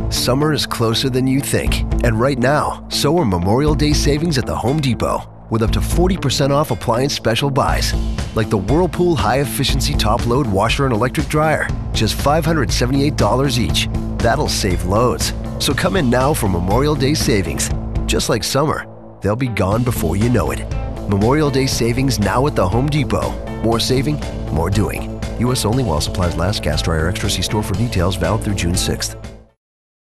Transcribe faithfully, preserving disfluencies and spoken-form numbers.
Summer is closer than you think, and right now, so are Memorial Day savings at the Home Depot, with up to forty percent off appliance special buys, like the Whirlpool high-efficiency top-load washer and electric dryer, just five hundred seventy-eight dollars each. That'll save loads. So come in now for Memorial Day savings. Just like summer, they'll be gone before you know it. Memorial Day savings now at the Home Depot. More saving, more doing. U S only while supplies last. Gas dryer extra. See store for details. Valid through June sixth.